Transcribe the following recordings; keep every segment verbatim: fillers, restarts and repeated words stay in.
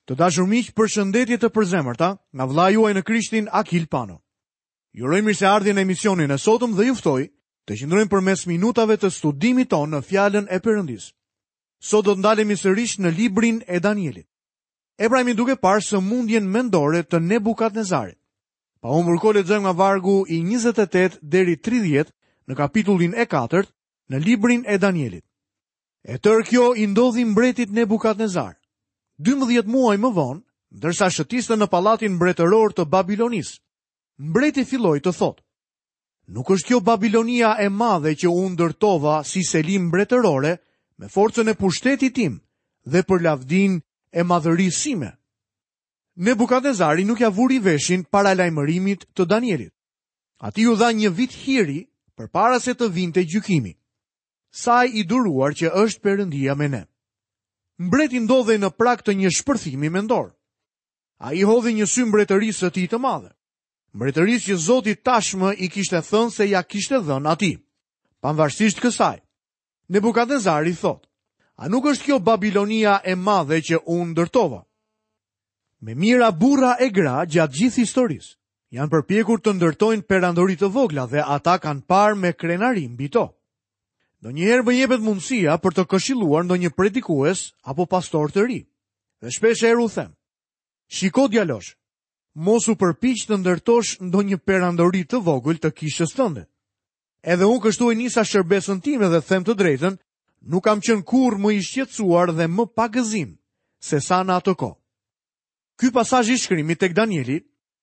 Të dashur miq, përshëndetje të përzemërta nga vëlla juaj në Krishtin Akil Pano. Ju uroj mirëseardhje në emisionin e sotëm dhe ju ftoj të qëndrojmë përmes minutave të studimit tonë në fjalën e Perëndis. Sot do të ndalemi sërish në librin e Danielit. E pra jemi duke parë sëmundjen mendore të Nebukadnezarit. Pa humbur kohë lexojmë nga vargu i njëzet e tetë deri tridhjetë në kapitullin e katërt në librin e Danielit. E tërë kjo i ndodhi mbretit Nebukadnezar. dymbëdhjetë muaj më vonë, ndërsa shëtiste në pallatin mbretëror të Babilonisë, mbreti filloi të thotë: "Nuk është kjo Babilonia e madhe që unë ndërtova si selim mbretërore me forcën e pushtetit tim dhe për lavdin e madhërisë sime." Nebukadnezari nuk ja vuri veshin para lajmërimit të Danielit. Ati u dha një vit hiri përpara se të vinte gjykimi. Saj i duruar që është Perëndia me ne. Mbreti ndodhej në prag të një shpërthimi mendor. Ai hodhi një sy mbretërisë së tij të madhe. Mbretërisë që Zoti tashmë i kishte thënë se ja kishte dhënë atij. Pavarësisht kësaj, Nebukadnezari thot: "A nuk është kjo Babilonia e madhe që unë ndërtova?" Me mira burra e gra gjatë gjithë historisë janë përpjekur të ndërtojnë perandori të vogla dhe ata kanë parë me krenarim mbi to. Ndonjëherë më jepet mundësia për të këshilluar ndonjë predikues apo pastor të ri. Dhe shpesh herë u them: "Shiko djalosh, mos u përpiq të ndërtosh ndonjë perandori të vogël të kishës tënde." Edhe unë kështu e nisa shërbesën time dhe them të drejtën, nuk kam qenë kurrë më i shqetësuar dhe më pa gëzim se sa në atë kohë. Ky pasazh i shkrimit tek Danieli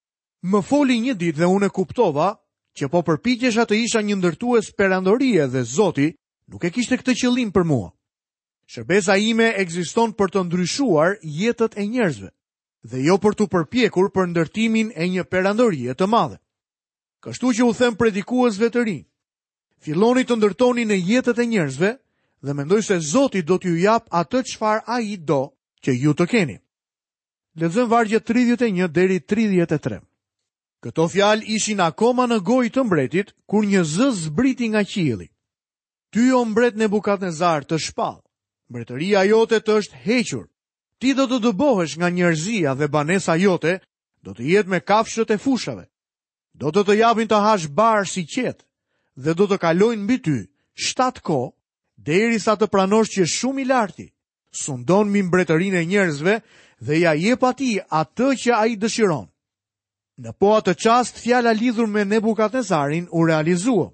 më foli një ditë dhe unë e kuptova që po përpiqesha të isha një ndërtues perandorie dhe Zoti nuk e kishte këtë qëllim për mua. Shërbesa ime ekziston për të ndryshuar jetët e njerëzve dhe jo për të përpjekur për ndërtimin e një perandorie të madhe. Kështu që u them predikuesve të rinj: filloni të ndërtoni në jetët e njerëzve dhe mendoj se Zoti do t'ju jap atë çfarë ai do që ju të keni. Lexojmë vargjet tridhjetë e një deri tridhjetë e tre. Këto fjalë ishin akoma në gojë të mbretit kur një zë zbriti nga qielli: "Ty o mbret Nebukadnezar të shpall, mbretëria jote të është hequr. Ti do të dëbohesh nga njerëzia dhe banesa jote do të jetë me kafshët e fushave. Do të të japin të hash barë si qetë dhe do të kalojnë mbi ty shtatë kohë derisa të pranosh që shumë i larti sundon mbi mbretërinë e njerëzve dhe ja jep atij atë që ai dëshiron." Në po atë çast fjala lidhur me Nebukadnezarin u realizua.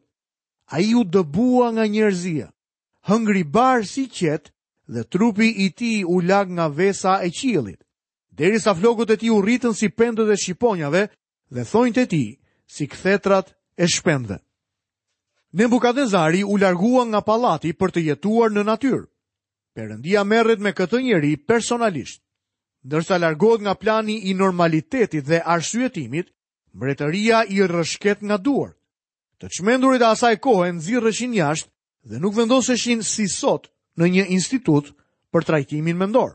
Ai u dëbua nga njerëzia, hëngri barë si qetë dhe trupi i tij u lag nga vesa e qiellit, derisa flokët e tij u rritën si pendët e shqiponjave dhe thonjtë e tij si kthetrat e shpendëve. Nebukadnezari u largua nga pallati për të jetuar në natyrë. Perëndia merret me këtë njeri personalisht. Ndërsa largohet nga plani i normalitetit dhe arsyetimit, mbretëria i rrëshket nga duart. Të çmendurit e asaj kohe nxirreshin jashtë dhe nuk vendoseshin si sot në një institut për trajtimin mendor.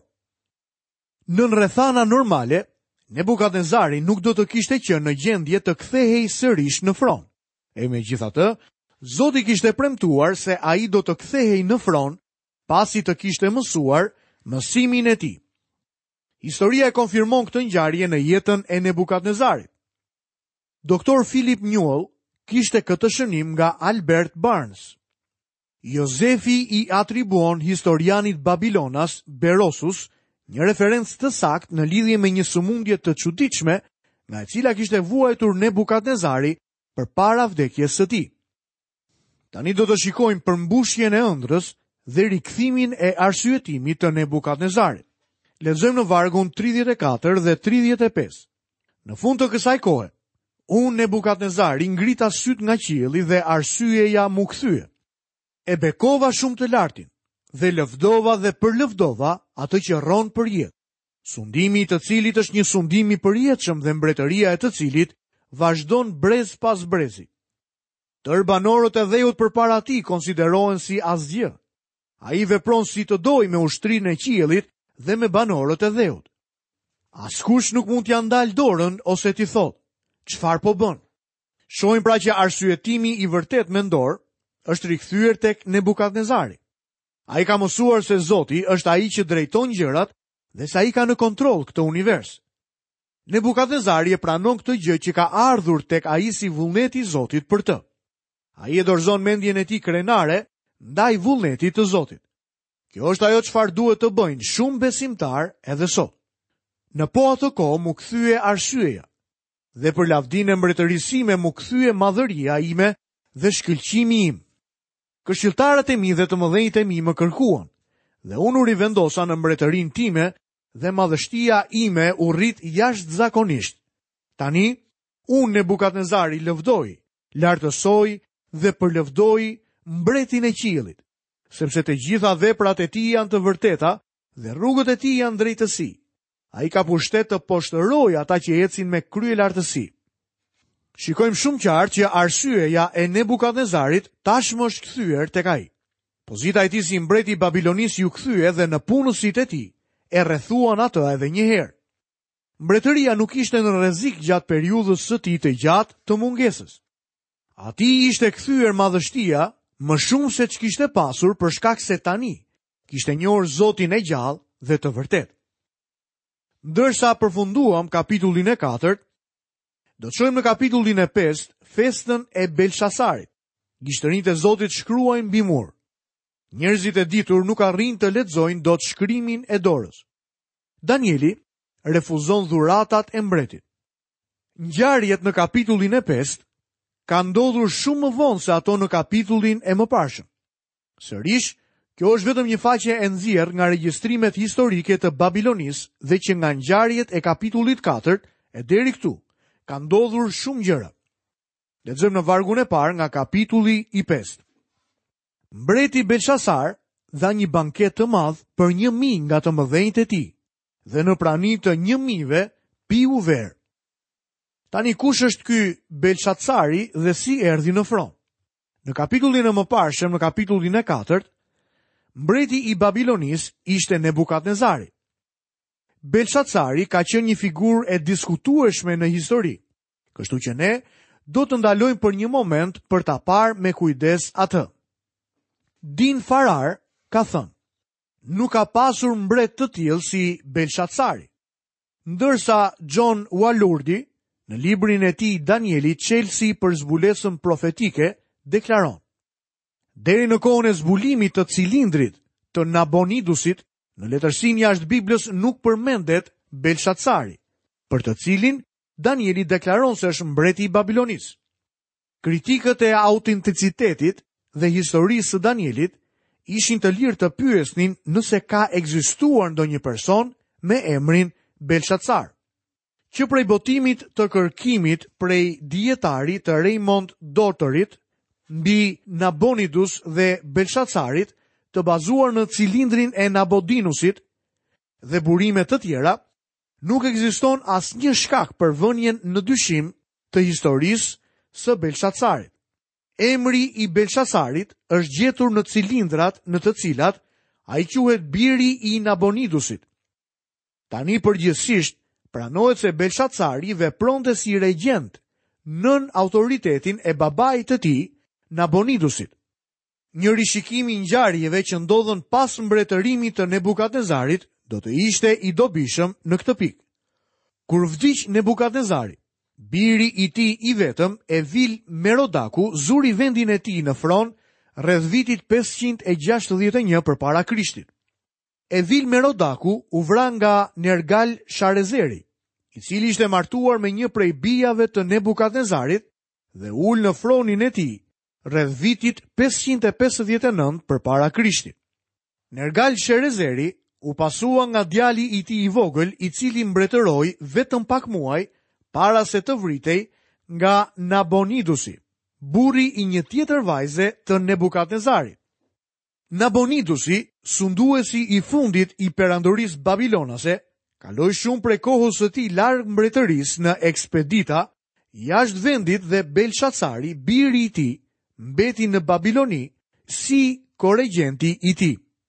Në rrethana normale, Nebukadnezari nuk do të kishte qenë në gjendje të kthehej sërish në fron. E megjithatë, Zoti kishte premtuar se ai do të kthehej në fron pasi të kishte mësuar mësimin e tij. Historia e konfirmon këtë ngjarje në jetën e Nebukadnezarit. Doktor Philip Newell kishte këtë shënim nga Albert Barnes. Jozefi i atribuon historianit Babilonas, Berosus, një referencë të saktë në lidhje me një sëmundje të çuditshme nga e cila kishte vuajtur Nebukadnezari përpara vdekjes së tij. Tani do të shikojmë përmbushjen e ëndrrës dhe rikthimin e arsyetimit të Nebukadnezarit. Lexojmë në vargun tridhjetë e katër dhe tridhjetë e pesë. Në fund të kësaj kohe, unë Nebukadnezari ngrita syt nga qielli dhe arsyeja mu kthye. E bekova shumë të lartin dhe lëvdova dhe përlëvdova atë që rron për jetë. Sundimi i të cilit është një sundim i përjetshëm dhe mbretëria e të cilit vazhdon brez pas brezi. Tër banorët e dheut përpara tij konsiderohen si asgjë. Ai vepron si të dojë me ushtrinë e qiellit dhe me banorët e dheut. Askush nuk mund t'ja ndalë dorën ose t'i thotë: "Çfarë po bën?" Shohim pra që arsyetimi i vërtet mendor është rikthyer tek Nebukadnezari. Ai ka mësuar se Zoti është ai që drejton gjërat dhe sa i ka në kontroll këtë univers. Nebukadnezari e pranon këtë gjë që ka ardhur tek ai si vullneti i Zotit për të. Ai e dorëzon mendjen e tij krenare ndaj vullnetit të Zotit. Kjo është ajo çfarë duhet të bëjnë shumë besimtar edhe sot. Në po atë kohë mu kthye arsyeja, dhe për lavdinë e mbretërisime mu kthye madhëria ime dhe shkëlqimi im. Këshilltarët e mi dhe të mëdhenjtë e mi më kërkuan, dhe unë u rivendosa në mbretërinë time dhe madhështia ime u rrit jashtëzakonisht. Tani, unë Nebukadnezari lëvdoj, lartësoj dhe përlëvdoj mbretin e qiellit, sepse të gjitha veprat e tij janë të vërteta dhe rrugët e tij janë drejtësi. Ai ka pushtet të poshtëroj ata që ecin me krye lartësi. Shikojmë shumë qartë që arsyeja e Nebukadnezarit tashmë është kthyer tek ai. Pozita e tij si mbreti i Babilonisë ju kthye dhe në punësit e tij e rrethuan atë edhe një herë. Mbretëria nuk ishte në rrezik gjatë periudhës së tij të gjatë të mungesës. Atij ishte kthyer madhështia më shumë se ç'kishte pasur për shkak se tani kishte njohur Zotin e gjallë dhe të vërtetë. Ndërsa përfunduam kapitullin e katërt, do të shohim në kapitullin e pestë festën e Belshasarit. Gishtërinjtë e Zotit shkruajnë mbi mur. Njerëzit e ditur nuk arrin të lexojnë dot shkrimin e dorës. Danieli refuzon dhuratat e mbretit. Ngjarjet në kapitullin e pestë kanë ndodhur shumë më vonë se ato në kapitullin e mëparshëm. Sërish, kjo është vetëm një faqe e nxjerrë nga regjistrimet historike të Babilonisë dhe që nga ngjarjet e kapitullit katërt e deri këtu ka ndodhur shumë gjëra. Lexojmë në vargun e parë nga kapitulli i pestë. Mbreti Belshasar dha një banket të madh për një mijë nga të mëdhenjtë e tij, dhe në prani të një mijëve piu verë. Tani kush është ky Belshasari dhe si erdhi në fron? Në kapitullin e mëparshëm, në kapitullin e katërt, mbreti i Babilonisë ishte Nebukadnezari. Belshasari ka qenë një figurë e diskutueshme në histori, kështu që ne do të ndalojmë për një moment për ta parë me kujdes atë. Din Farar ka thënë, nuk ka pasur mbret të tillë si Belshasari, ndërsa John Walurdi në librin e tij Danieli çelësi për zbulesën profetike deklaron: deri në kohën e zbulimit të cilindrit të Nabonidusit, në letërsinë jashtë Biblës nuk përmendet Belshasari, për të cilin Danieli deklaron se është mbreti i Babilonisë. Kritikët e autenticitetit dhe historisë së Danielit ishin të lirë të pyesnin nëse ka ekzistuar ndonjë person me emrin Belshasar. Që prej botimit të kërkimit prej dietari të Raymond Dotorit mbi Nabonidus dhe Belshasarit, të bazuar në cilindrin e Nabonidusit dhe burime të tjera, nuk ekziston asnjë shkak për vënien në dyshim të historisë së Belshasarit. Emri i Belshasarit është gjetur në cilindrat në të cilat ai quhet biri i Nabonidusit. Tani përgjithsisht pranohet se Belshasari vepronte si regjent nën autoritetin e babait të tij, Nabonidusit. Një rishikim i ngjarjeve që ndodhen pas mbretërimit të Nebukadnezarit do të ishte i dobishëm në këtë pikë. Kur vdiq Nebukadnezari, biri i tij i vetëm, Evil Merodaku, zuri vendin e tij në fron rreth vitit pesëqind e gjashtëdhjetë e një përpara Krishtit. Evil Merodaku u vra nga Nergal Sharezeri, i cili ishte martuar me një prej bijave të Nebukadnezarit dhe ul në fronin e tij rreth vitit pesëqind e pesëdhjetë e nëntë përpara Krishtit. Nergal Sharezeri u pasua nga djali i tij i vogël, i cili mbretëroi vetëm pak muaj para se të vritej nga Nabonidusi, burri i një tjetër vajze të Nebukadnezarit. Nabonidusi, sunduesi i fundit i perandorisë babilonase, kaloi shumë prej kohës së tij larg mbretërisë në ekspedita jashtë vendit dhe Belshasari, biri i tij, mbeti në Babiloni si korregjenti i tij.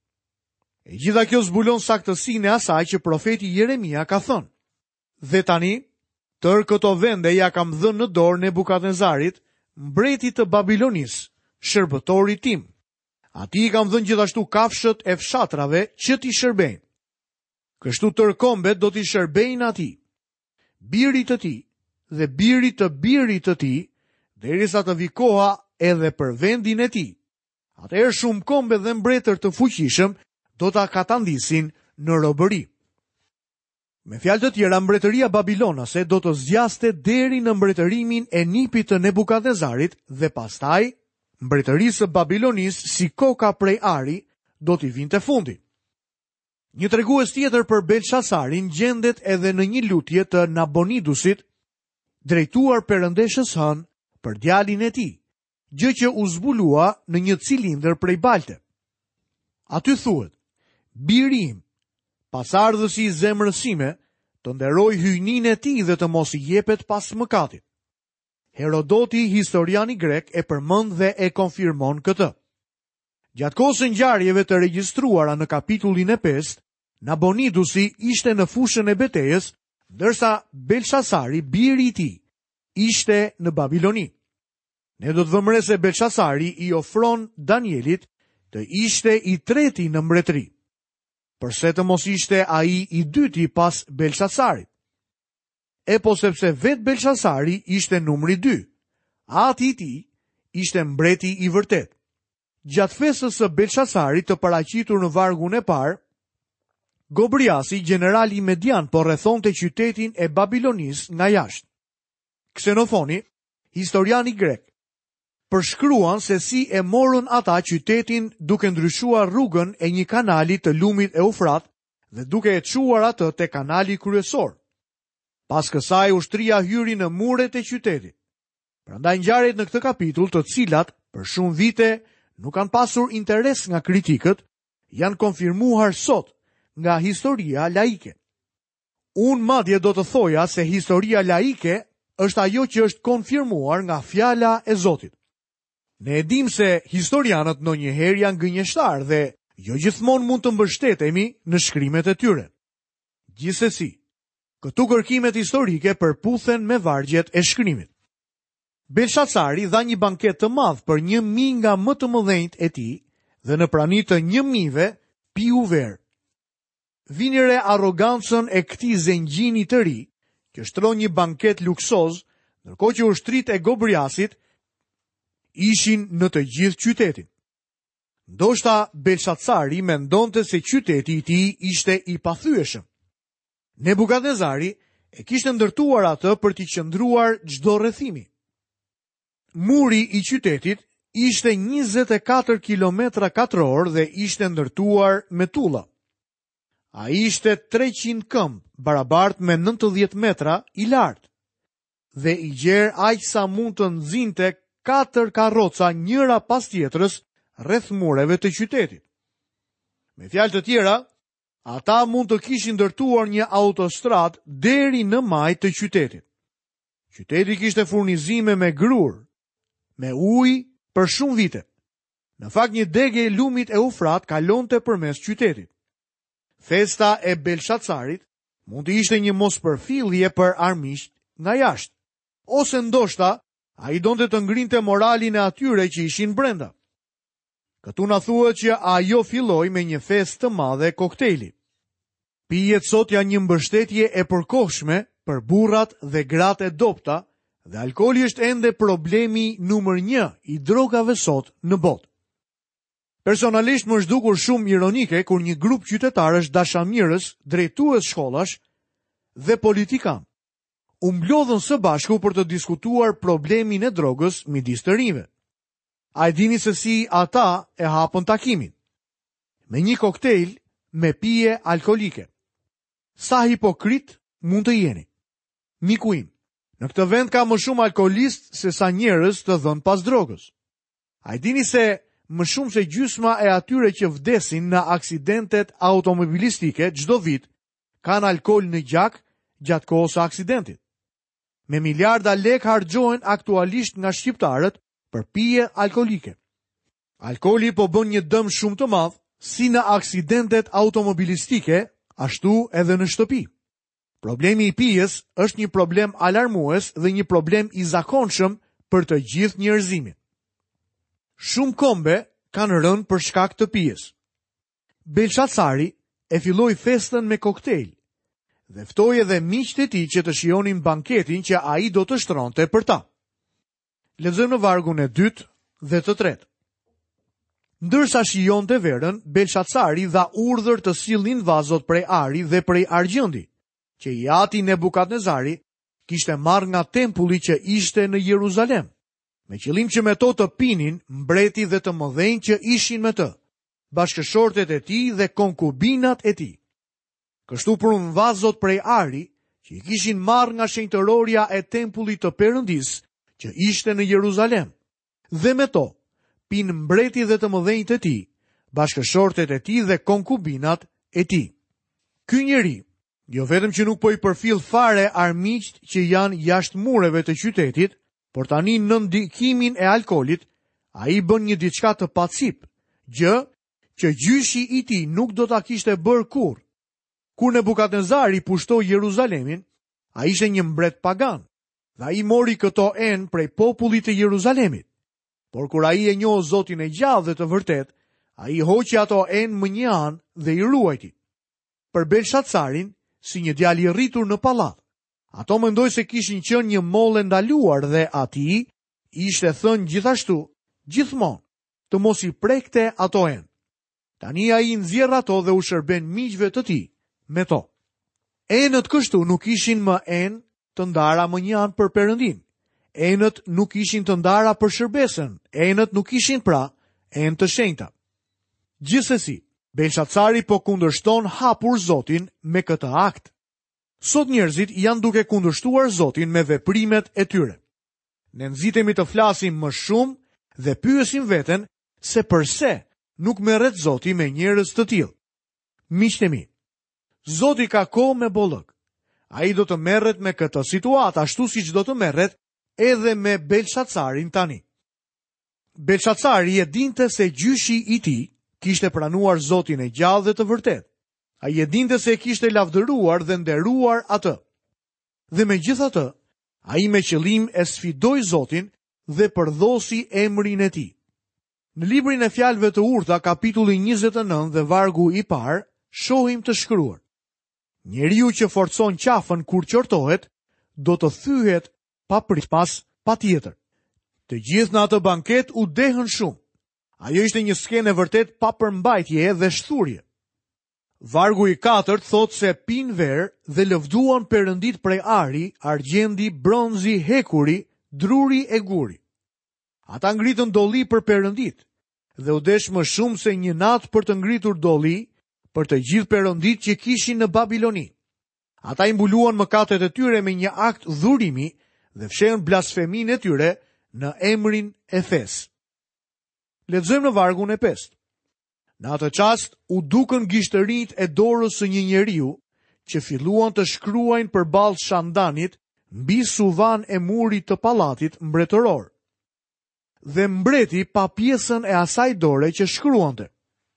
E gjitha kjo zbulon saktësinë e asaj që profeti Jeremia ka thënë: dhe tani, tërë këto vende ja kam dhënë në dorë Nebukadnezarit, mbretit të Babilonisë, shërbëtori tim. Ati i kam dhënë gjithashtu kafshët e fshatrave që t'i shërbejnë. Kështu tërë kombet do t'i shërbejnë atij, birit të tij dhe birit të birit të tij, derisa të vi koha edhe për vendin e tij. Atëherë shumë kombe dhe mbretër të fuqishëm do ta katandisin në robëri. Me fjalë të tjera, mbretëria babilonase do të zgjaste deri në mbretërimin e nipit të Nebukadnezarit dhe pastaj mbretërisë së Babilonisë si koka prej ari do t'i vinte fundi. Një tregues tjetër për Belshazarin gjendet edhe në një lutje të Nabonidusit, drejtuar perëndeshës hën për djalin e tij, gjë që u zbulua në një cilindër prej balte. Aty thuhet: biri im, pasardhësi i zemrës sime, të nderoj hyjnin e tij dhe të mos i jepet pas mëkatit. Herodoti, historiani grek, e përmend dhe e konfirmon këtë. Gjatë kohës së ngjarjeve të regjistruara në kapitullin e pesë, Nabonidusi ishte në fushën e betejës, ndërsa Belshazari, biri i tij, ishte në Babiloni. Ne do të vëmre se Belshazari i ofron Danielit të ishte i treti në mbretëri, përse të mos ishte ai i dyti pas Belshazarit. E po sepse vetë Belshazari ishte numri dy, ati i tij ishte mbreti i vërtet. Gjatë festës së Belshazarit të paraqitur në vargun e parë, Gobriasi, generali median, po rrethonte qytetin e Babilonis nga jashtë. Ksenofoni, historiani grek, përshkruan se si e morën ata qytetin duke ndryshuar rrugën e një kanali të lumit Eufrat dhe duke e çuar atë te kanali kryesor. Pas kësaj ushtria hyri në muret e qytetit. Prandaj ngjarjet në këtë kapitull, të cilat për shumë vite nuk kanë pasur interes nga kritikët, janë konfirmuar sot nga historia laike. Unë madje do të thoja se historia laike është ajo që është konfirmuar nga fjala e Zotit. Ne e dim se historianët ndonjëherë janë gënjeshtar dhe jo gjithmonë mund të mbështetemi në shkrimet e tyre. Gjithsesi, këtu kërkimet historike përputhen me vargjet e shkrimit. Belshazari dha një banket të madh për një mijë nga më të mëdhenjt e tij dhe në prani të një mijëve piu verë. Vinire arrogancën e këtij zengjini të ri, që shtron një banket luksoz, ndërkohë që ushtrit e Gobriasit ishin në të gjithë qytetin. Ndoshta Belshazari mendonte se qyteti i tij ishte i pathyeshëm. Nebukadnezari e kishte ndërtuar atë për t'i qëndruar çdo rrethimi. Muri i qytetit ishte njëzet e katër kilometra katror dhe ishte ndërtuar me tulla. A ishte treqind këmbë, barabart me nëntëdhjetë metra i lartë, dhe i gjerë aq sa mund të nxinte katër karroca njëra pas tjetrës rreth mureve të qytetit. Me fjalë të tjera, ata mund të kishin ndërtuar një autostradë deri në majt të qytetit. Qyteti kishte furnizime me grur, me ujë për shumë vite. Në fakt, një degë e lumit Eufrat kalonte përmes qytetit. Festa e Belshazarit mund të ishte një mospërfillje për armiqt nga jashtë, ose ndoshta ai donte të ngrinte moralin e atyre që ishin brenda. Këtu na thuhet që ajo filloi me një festë të madhe koktejli. Pijet sot janë një mbështetje e përkohshme për burrat dhe gratë e dobta, dhe alkooli është ende problemi numër një i drogave sot në botë. Personalisht më është dukur shumë ironike kur një grup qytetarësh dashamirës, drejtues shkollash dhe politikan u mblodhën së bashku për të diskutuar problemin e drogës midis të rinjve. A e dini se si ata e hapën takimin? Me një koktejl me pije alkolike. Sa hipokrit mund të jeni? Miku im, në këtë vend ka më shumë alkolist se sa njerëz të dhënë pas drogës. A e dini se më shumë se gjysma e atyre që vdesin në aksidentet automobilistike çdo vit kanë alkool në gjak gjatë kohës së aksidentit. Me miliarda lek harxhohen aktualisht nga shqiptarët për pije alkolike. Alkooli po bën një dëm shumë të madh si në aksidentet automobilistike, ashtu edhe në shtëpi. Problemi i pijes është një problem alarmues dhe një problem i zakonshëm për të gjithë njerëzimin. Shumë kombe kanë rënë për shkak të pijes. Belshazari e filloi festën me koktejl, dhe ftoi edhe miqtë e tij që të shijonin banketin që ai do të shtronte për ta. Lexojmë në vargun e dytë dhe të tretë. Ndërsa shijonte verën, Belshacari dha urdhër të sillnin vazot prej ari dhe prej argjendi, që i ati Nebukadnezari kishte marrë nga tempulli që ishte në Jeruzalem, me qëllim që me to të pinin mbreti dhe të mëdhenj që ishin me të, bashkëshortet e tij dhe konkubinat e tij. Kështu prun vazot prej ari që i kishin marrë nga shenjtëroria e tempullit të Perëndis që ishte në Jeruzalem, dhe me to pin mbreti dhe të mëdhenjt e tij, bashkëshortet e tij dhe konkubinat e tij. Ky njeri, jo vetëm që nuk po i përfill fare armiqt që janë jashtë mureve të qytetit, por tani në ndikimin e alkolit, ai bën një diçka të pacip, gjë që gjyshi i tij nuk do ta kishte bërë kurrë. Kur Nebukadnezari pushtoi Jeruzalemin, ai ishte një mbret pagan, dhe ai mori këto enë prej popullit të Jeruzalemit. Por kur ai e njoh Zotin e gjallë dhe të vërtet, ai hoqi ato enë më një anë dhe i ruajti. Për Belshacarin, si një djalë i rritur në pallat, ato mendoj se kishin qenë një mollë ndaluar dhe atij ishte thënë gjithashtu, gjithmonë, të mos i prekte ato enë. Tani ai nxjerr ato dhe u shërben miqve të tij me to. Enët kështu nuk ishin më enë të ndara më një anë për Perëndin. Enët nuk ishin të ndara për shërbesën, enët nuk ishin pra enë të shenjta. Gjithsesi, Belshacari po kundërshton hapur Zotin me këtë akt. Sot njerëzit janë duke kundërshtuar Zotin me veprimet e tyre. Ne nxitemi të flasim më shumë dhe pyesim veten se përse nuk merret Zoti me njerëz të tillë. Miqtë mi, Zoti ka kohë me bollëk. Ai do të merret me këtë situatë ashtu siç do të merret edhe me Belshacarin tani. Belshacari e dinte se gjyshi i tij kishte pranuar Zotin e gjallë dhe të vërtet. Ai e dinte se e kishte lavdëruar dhe nderuar atë. Dhe megjithatë, ai me qëllim e sfidoi Zotin dhe përdhosi emrin e tij. Në librin e fjalëve të urta, kapitulli njëzet e nëntë dhe vargu i parë, shohim të shkruar: njeriu që forcon qafën kur qortohet, do të thyhet pa prispas patjetër. Të gjithë në atë banket u dehën shumë. Ajo ishte një skenë vërtet pa përmbajtje dhe shthurje. Vargu i katërt thot se pin verë dhe lëvduan perëndit prej ari, argjendi, bronzi, hekuri, druri e guri. Ata ngritën dolli për perëndit dhe u desh më shumë se një natë për të ngritur dolli për të gjithë perëndit që kishin në Babiloni. Ata i mbuluan mëkatet e tyre me një akt dhurimi dhe fshehën blasfeminë e tyre në emrin e fesë. Lexojmë në vargun e pestë. Në atë çast u dukën gishtërinjt e dorës së një njeriu që filluan të shkruajnë përballë Shandanit mbi suvan e murit të pallatit mbretëror. Dhe mbreti pa pjesën e asaj dore që shkruante.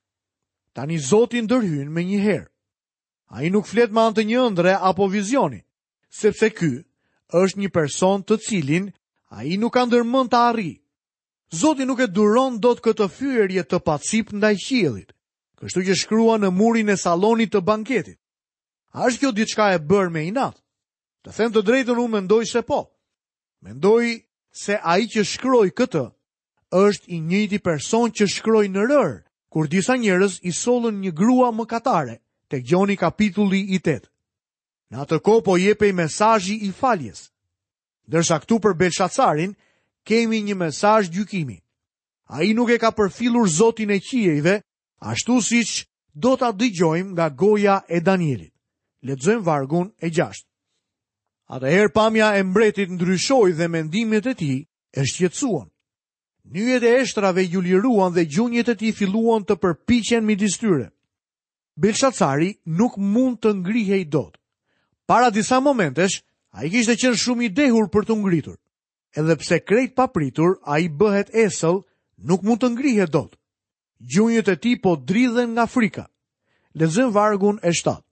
Tani Zoti ndërhyn me një herë. Ai nuk flet me anë të një ëndre apo vizioni, sepse ky është një person të cilin ai nuk ka ndërmend të arrijë. Zoti nuk e duron dot këtë fyerje të pacip ndaj qiellit, kështu që shkrua në murin e sallonit të banketit. A është kjo diçka e bërë me inat? Të them të drejtën, unë mendoj se po. Mendoj se ai që shkroi këtë është i njëjti person që shkroi në rër, kur disa njerëz i sollën një grua mëkatare, tek Gjoni kapitulli i tetë. Në atë kohë po jepej mesazhi i faljes. Ndërsa këtu për Belshacarin kemi një mesazh gjykimi. Ai nuk e ka përfillur Zotin e qiejve, ashtu siç do ta dëgjojmë nga goja e Danielit. Lexojmë vargun e gjashtë. Atëherë pamja e mbretit ndryshoi dhe mendimet e tij e shqetësuan. Nyjet e eshtrave ju liruan dhe gjunjët e tij filluan të përpiqen midis tyre. Belshacari nuk mund të ngrihej dot. Para disa momentesh, ai kishte qenë shumë i dehur për të ngritur. Edhe pse krejt papritur, ai bëhet esëll, nuk mund të ngrihet dot. Gjunjët e tij po dridhen nga frika. Lexojmë vargun e shtatë.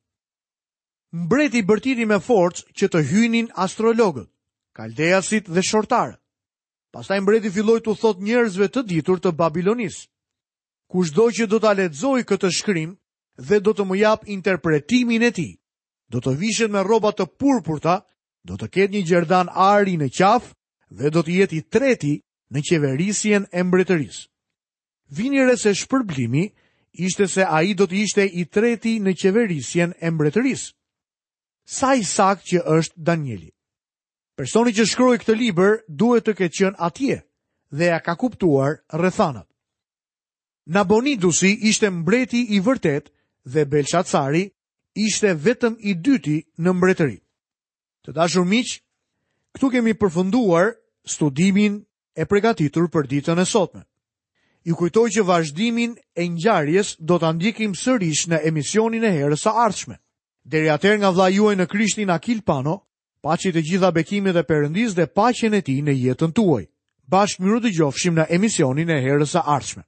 Mbreti bërtiti me forcë që të hynin astrologët, kaldeasit dhe shortarët. Pastaj mbreti filloi t'u thot njerëzve të ditur të Babilonisë: kushdo që do ta lexojë këtë shkrim dhe do të më jap interpretimin e tij. Do të vishet me rroba të purpurta, do të ketë një gjerdan ari në qafë dhe do të jetë i treti në qeverisjen e mbretërisë. Vini re se shpërblimi ishte se ai do të ishte i treti në qeverisjen e mbretërisë. Sa i saktë që është Danieli. Personi që shkroi këtë libër duhet të ketë qenë atje dhe ja ka kuptuar rrethanat. Nabonidusi ishte mbreti i vërtet dhe Belshacari ishte vetëm i dyti në mbretëri. Të dashur miq, këtu kemi përfunduar studimin e përgatitur për ditën e sotme. Ju kujtoj që vazhdimin e ngjarjes do ta ndjekim sërish në emisionin e herës së ardhshme. Deri atëherë nga vlla juaj në Krishtin Akil Pano, paçi të gjitha bekimet e Perëndisë dhe paqen e tij në jetën tuaj. Bashkë miru të gjofshim në emisionin e herës së ardhshme.